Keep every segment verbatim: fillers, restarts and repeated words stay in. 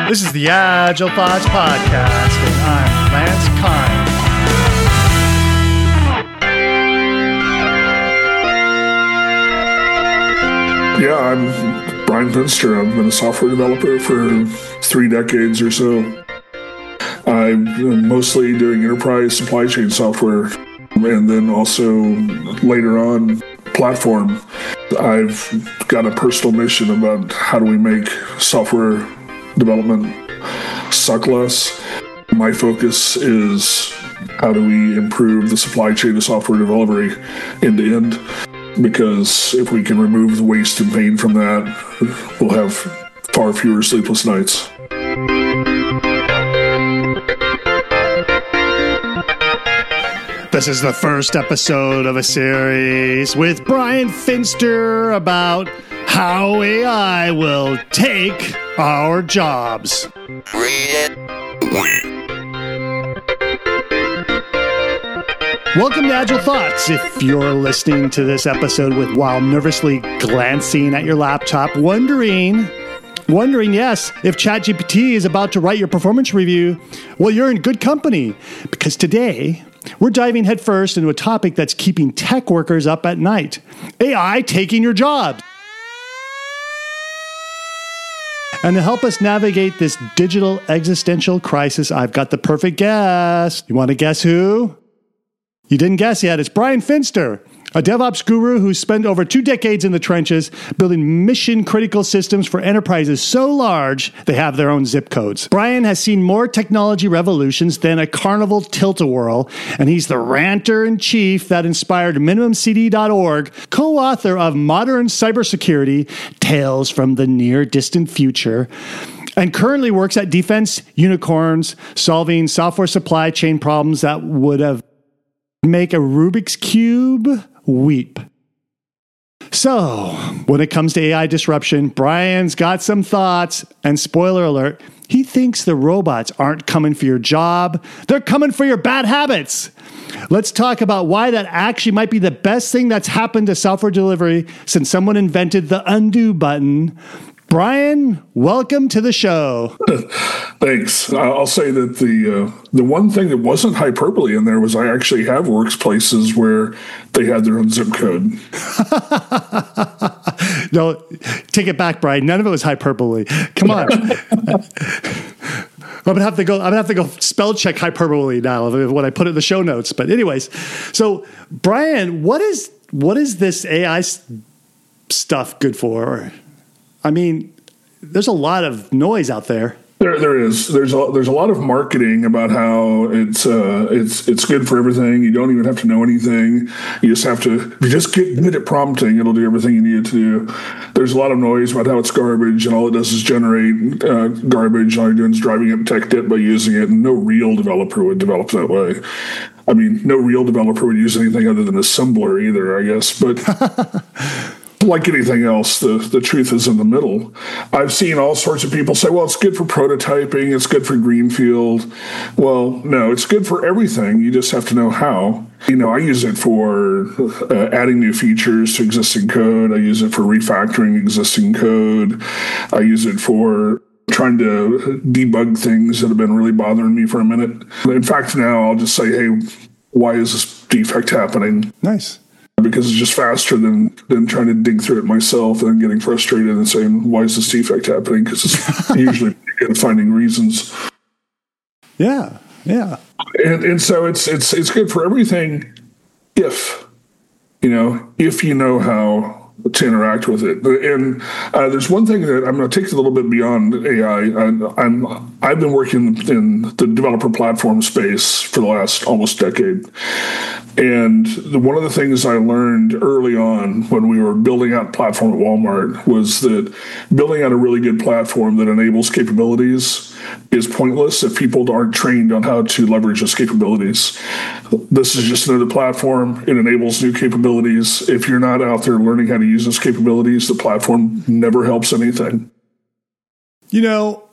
This is the Agile Thoughts Podcast, and I'm Lance Kine. Yeah, I'm Brian Finster. I've been a software developer for three decades or so. I'm mostly doing enterprise supply chain software, and then also later on platform. I've got a personal mission about how do we make software development suck less. My focus is how do we improve the supply chain of software delivery end to end, because if we can remove the waste and pain from that, we'll have far fewer sleepless nights. This is the first episode of a series with Brian Finster about how A I will take our jobs. Welcome to Agile Thoughts. If you're listening to this episode with while nervously glancing at your laptop, wondering, wondering, yes, if ChatGPT is about to write your performance review, well, you're in good company, because today we're diving headfirst into a topic that's keeping tech workers up at night. A I taking your jobs. And to help us navigate this digital existential crisis, I've got the perfect guest. You want to guess who? You didn't guess yet. It's Brian Finster, a DevOps guru who's spent over two decades in the trenches building mission-critical systems for enterprises so large they have their own zip codes. Brian has seen more technology revolutions than a carnival tilt-a-whirl, and he's the ranter-in-chief that inspired minimum c d dot org, co-author of Modern Cybersecurity, Tales from the Near-Distant Future, and currently works at Defense Unicorns, solving software supply chain problems that would have make a Rubik's Cube weep. So, when it comes to A I disruption, Brian's got some thoughts, and spoiler alert, he thinks the robots aren't coming for your job, they're coming for your bad habits. Let's talk about why that actually might be the best thing that's happened to software delivery since someone invented the undo button. Brian, welcome to the show. Thanks. I'll say that the uh, the one thing that wasn't hyperbole in there was I actually have workplaces where they had their own zip code. No, take it back, Brian. None of it was hyperbole. Come on. I'm gonna have to go. I'm gonna have to go spell check hyperbole now when I put it in the show notes. But anyways, so Brian, what is what is this A I stuff good for? I mean, there's a lot of noise out there. There, there is. There's a there's a lot of marketing about how it's uh, it's it's good for everything. You don't even have to know anything. You just have to. If you just get good at prompting, it'll do everything you need it to do. There's a lot of noise about how it's garbage, and all it does is generate uh, garbage. All you're doing is driving up tech debt by using it, and no real developer would develop that way. I mean, no real developer would use anything other than assembler either, I guess. But like anything else, the, the truth is in the middle. I've seen all sorts of people say, well, it's good for prototyping, it's good for greenfield. Well, no, it's good for everything. You just have to know how. You know, I use it for uh, adding new features to existing code. I use it for refactoring existing code. I use it for trying to debug things that have been really bothering me for a minute. In fact, now I'll just say, hey, why is this defect happening? Nice. Because it's just faster than, than trying to dig through it myself and getting frustrated and saying, why is this defect happening? Because it's usually good at finding reasons. Yeah, yeah. And and so it's it's it's good for everything if, you know, if you know how to interact with it. And uh, there's one thing that I'm going to take a little bit beyond A I. I I'm, I've been working in the developer platform space for the last almost decade. And the, one of the things I learned early on when we were building out platform at Walmart was that building out a really good platform that enables capabilities is pointless if people aren't trained on how to leverage those capabilities. This is just another platform. It enables new capabilities. If you're not out there learning how to use those capabilities, the platform never helps anything. You know,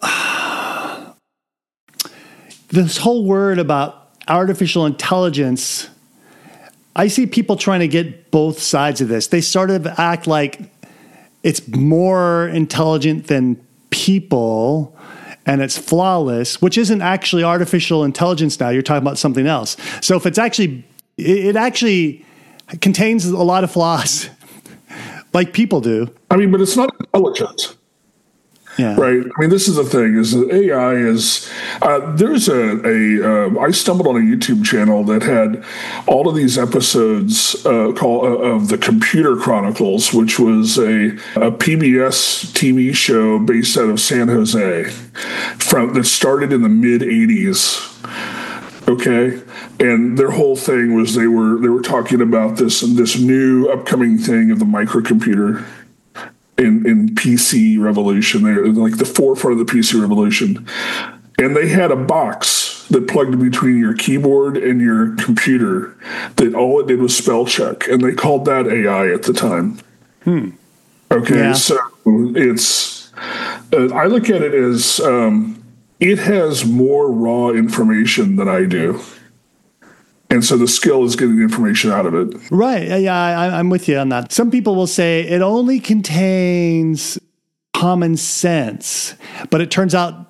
this whole word about artificial intelligence, I see people trying to get both sides of this. They sort of act like it's more intelligent than people, and it's flawless, which isn't actually artificial intelligence now. You're talking about something else. So if it's actually, it, it actually contains a lot of flaws like people do. I mean, but it's not intelligent. Yeah. Right. I mean, this is the thing: is that A I is. Uh, there's a. a uh, I stumbled on a YouTube channel that had all of these episodes uh, called uh, of the Computer Chronicles, which was a, a P B S T V show based out of San Jose, from that started in the mid eighties. Okay, and their whole thing was they were they were talking about this this new upcoming thing of the microcomputer. In, in P C revolution, they're like the forefront of the P C revolution, and they had a box that plugged between your keyboard and your computer that all it did was spell check, and they called that A I at the time. Hmm. Okay, yeah. so it's uh, I look at it as um, it has more raw information than I do. And so the skill is getting the information out of it. Right. Yeah, I, I'm with you on that. Some people will say it only contains common sense, but it turns out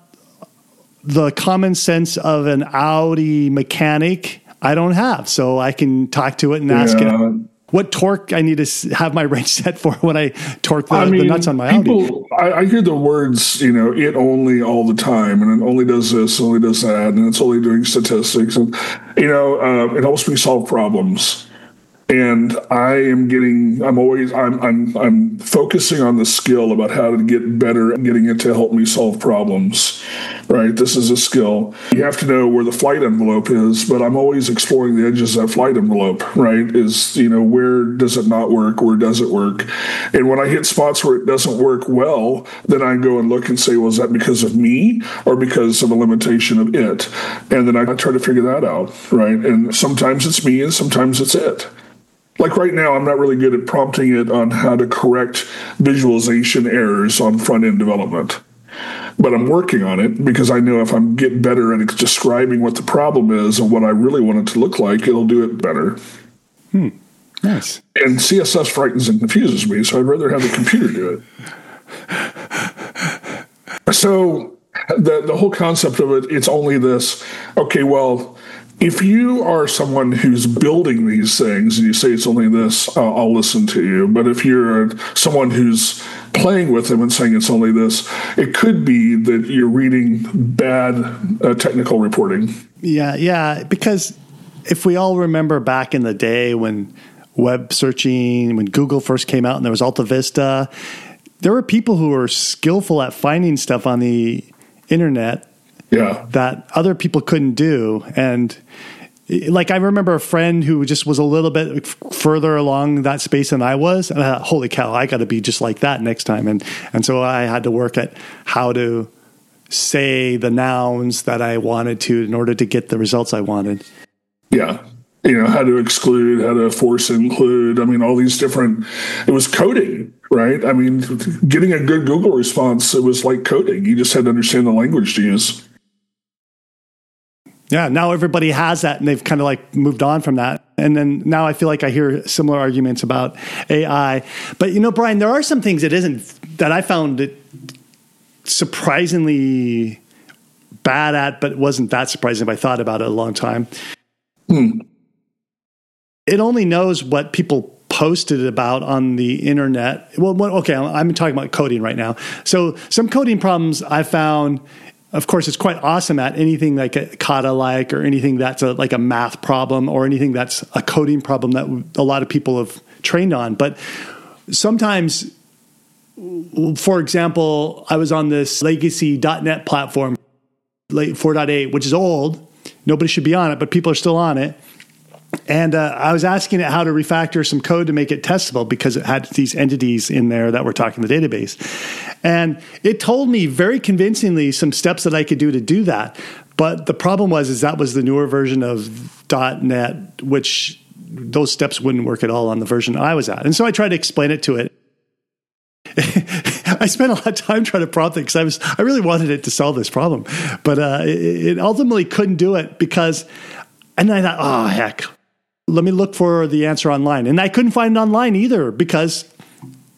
the common sense of an Audi mechanic I don't have. So I can talk to it and ask yeah. it what torque I need to have my wrench set for when I torque the, I mean, the nuts on my people, Audi. I, I hear the words, you know, it only all the time, and it only does this, only does that, and it's only doing statistics. And, you know, uh, it helps me solve problems. And I am getting, I'm always, I'm, I'm, I'm focusing on the skill about how to get better at getting it to help me solve problems, right? This is a skill. You have to know where the flight envelope is, but I'm always exploring the edges of that flight envelope, right? Is, you know, where does it not work? Where does it work? And when I hit spots where it doesn't work well, then I go and look and say, well, is that because of me or because of a limitation of it? And then I try to figure that out, right? And sometimes it's me and sometimes it's it. Like right now, I'm not really good at prompting it on how to correct visualization errors on front-end development. But I'm working on it because I know if I'm getting better at describing what the problem is and what I really want it to look like, it'll do it better. Hmm. Nice. And C S S frightens and confuses me, so I'd rather have the computer do it. So the, the whole concept of it, it's only this, okay, well, if you are someone who's building these things and you say it's only this, uh, I'll listen to you. But if you're someone who's playing with them and saying it's only this, it could be that you're reading bad uh, technical reporting. Yeah, yeah, because if we all remember back in the day when web searching, when Google first came out and there was Alta Vista, there were people who were skillful at finding stuff on the internet Yeah. that other people couldn't do. And like, I remember a friend who just was a little bit f- further along that space than I was. And I thought, holy cow, I got to be just like that next time. And, and so I had to work at how to say the nouns that I wanted to in order to get the results I wanted. Yeah. You know, how to exclude, how to force include. I mean, all these different, it was coding, right? I mean, getting a good Google response, it was like coding. You just had to understand the language to use. Yeah, now everybody has that, and they've kind of like moved on from that. And then now I feel like I hear similar arguments about A I. But, you know, Brian, there are some things that isn't, that I found it surprisingly bad at, but it wasn't that surprising if I thought about it a long time. Hmm. It only knows what people posted about on the internet. Well, okay, I'm talking about coding right now. So some coding problems I found, of course, it's quite awesome at anything like a kata-like or anything that's a, like a math problem or anything that's a coding problem that a lot of people have trained on. But sometimes, for example, I was on this legacy dot net platform, four point eight, which is old. Nobody should be on it, but people are still on it. And uh, I was asking it how to refactor some code to make it testable because it had these entities in there that were talking to the database. And it told me very convincingly some steps that I could do to do that. But the problem was is that was the newer version of .NET, which those steps wouldn't work at all on the version I was at. And so I tried to explain it to it. I spent a lot of time trying to prompt it because I was I really wanted it to solve this problem. But uh, it, it ultimately couldn't do it because, and I thought, oh, heck. Let me look for the answer online. And I couldn't find it online either because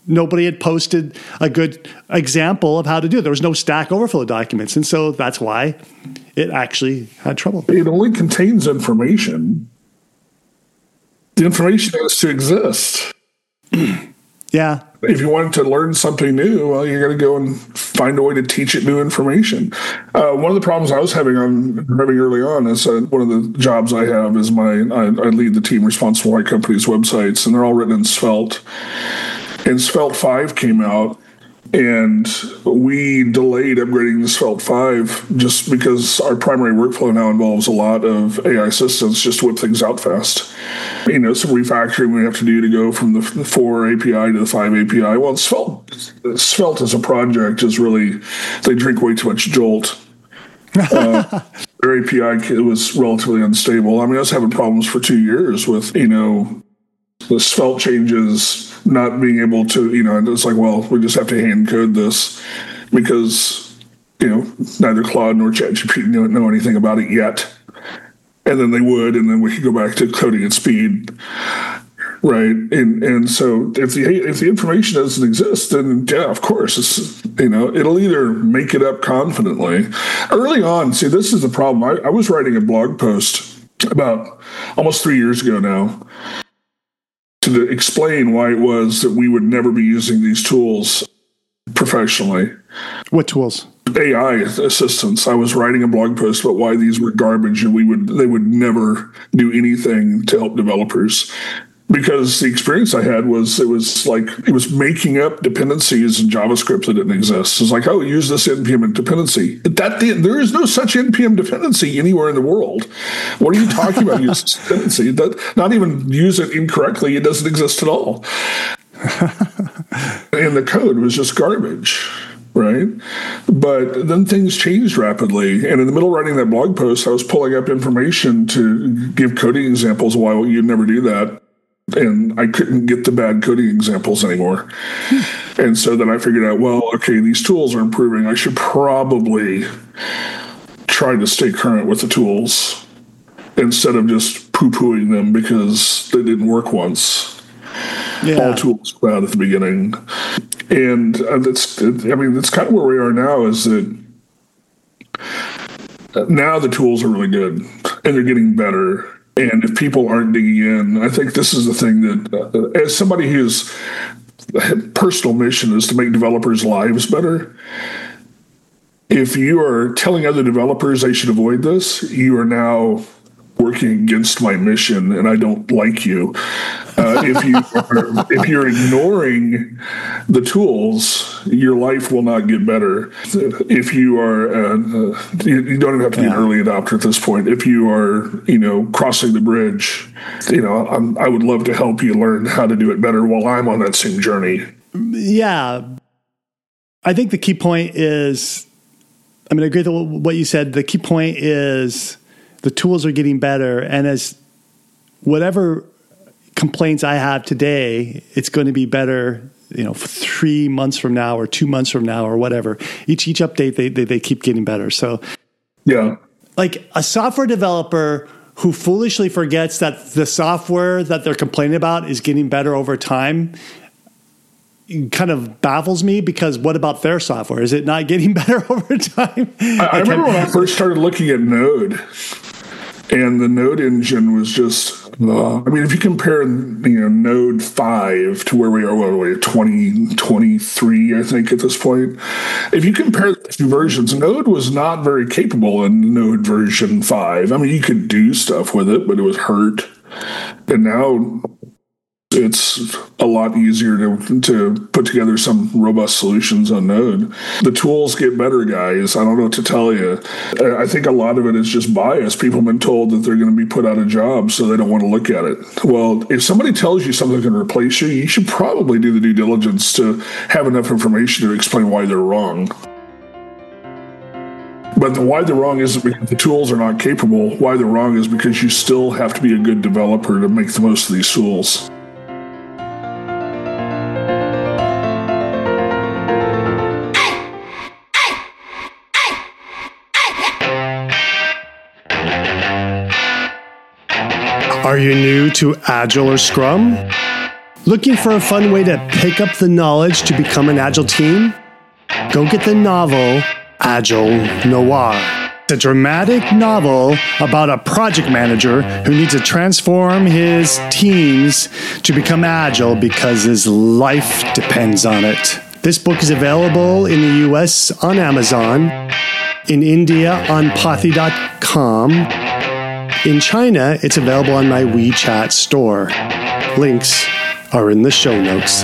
nobody had posted a good example of how to do it. There was no Stack Overflow documents. And so that's why it actually had trouble. It only contains information. The information has to exist. Yeah. If you wanted to learn something new, well, you're going to go and find a way to teach it new information. Uh, one of the problems I was having on having early on is uh, one of the jobs I have is my I, I lead the team responsible for my company's websites, and they're all written in Svelte. And Svelte five came out, and we delayed upgrading to Svelte five just because our primary workflow now involves a lot of A I assistance just to whip things out fast. You know, some refactoring we have to do to go from the four A P I to the five A P I. Well, Svelte, Svelte as a project is really, they drink way too much Jolt. Uh, their A P I was relatively unstable. I mean, I was having problems for two years with, you know, the Svelte changes not being able to, you know, and it's like, well, we just have to hand code this because, you know, neither Claude nor ChatGPT don't know anything about it yet. And then they would, and then we could go back to coding at speed, right? And and so if the if the information doesn't exist, then yeah, of course, it's, you know, it'll either make it up confidently. Early on, see, this is the problem. I, I was writing a blog post about almost three years ago now to explain why it was that we would never be using these tools professionally. What tools? A I assistants. I was writing a blog post about why these were garbage and we would they would never do anything to help developers. Because the experience I had was it was like it was making up dependencies in JavaScript that didn't exist. It's like, oh, use this N P M dependency. That there is no such N P M dependency anywhere in the world. What are you talking about? Use this dependency. That not even use it incorrectly. It doesn't exist at all. And the code was just garbage. Right. But then things changed rapidly. And in the middle of writing that blog post, I was pulling up information to give coding examples of why you'd never do that. And I couldn't get the bad coding examples anymore. And so then I figured out, well, okay, these tools are improving. I should probably try to stay current with the tools instead of just poo-pooing them because they didn't work once. Yeah. All tools were bad at the beginning. And uh, that's, I mean, that's kind of where we are now is that now the tools are really good and they're getting better. And if people aren't digging in, I think this is the thing that, uh, as somebody whose personal mission is to make developers' lives better, if you are telling other developers they should avoid this, you are now working against my mission, and I don't like you. Uh, if you are, if you're ignoring the tools, your life will not get better. If you are, uh, uh, you, you don't even have to be yeah. an early adopter at this point. If you are, you know, crossing the bridge, you know, I'm, I would love to help you learn how to do it better while I'm on that same journey. Yeah, I think the key point is, I mean, I agree with what you said. The key point is the tools are getting better, and as whatever complaints I have today, it's going to be better, you know, three months from now or two months from now or whatever. Each each update, they they, they keep getting better. So, yeah, like a software developer who foolishly forgets that the software that they're complaining about is getting better over time kind of baffles me, because what about their software? Is it not getting better over time? I, I remember when I first started looking at Node, and the Node engine was just, uh, I mean, if you compare, you know, Node five to where we are, what are we, twenty twenty-three, I think, at this point. If you compare the two versions, Node was not very capable in Node version five. I mean, you could do stuff with it, but it was hurt. And now it's a lot easier to to put together some robust solutions on Node. The tools get better, guys. I don't know what to tell you. I think a lot of it is just bias. People have been told that they're going to be put out of jobs, so they don't want to look at it. Well, if somebody tells you something's going to replace you, you should probably do the due diligence to have enough information to explain why they're wrong. But the why they're wrong isn't because the tools are not capable. Why they're wrong is because you still have to be a good developer to make the most of these tools. Are you new to Agile or Scrum? Looking for a fun way to pick up the knowledge to become an Agile team? Go get the novel Agile Noir. It's a dramatic novel about a project manager who needs to transform his teams to become agile because his life depends on it. This book is available in the U S on Amazon, in India on Pothi dot com. In China, it's available on my WeChat store. Links are in the show notes.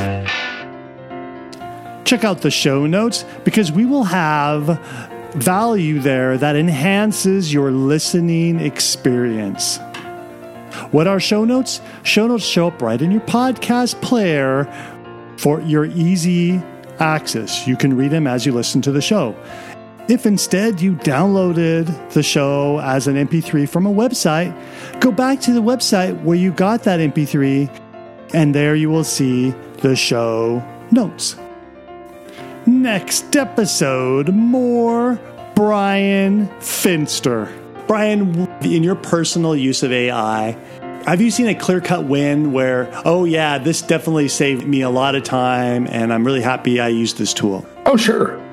Check out the show notes because we will have value there that enhances your listening experience. What are show notes? Show notes show up right in your podcast player for your easy access. You can read them as you listen to the show. If instead you downloaded the show as an M P three from a website, go back to the website where you got that M P three, and there you will see the show notes. Next episode, more Brian Finster. Brian, in your personal use of A I, have you seen a clear-cut win where, oh yeah, this definitely saved me a lot of time and I'm really happy I used this tool? Oh, sure.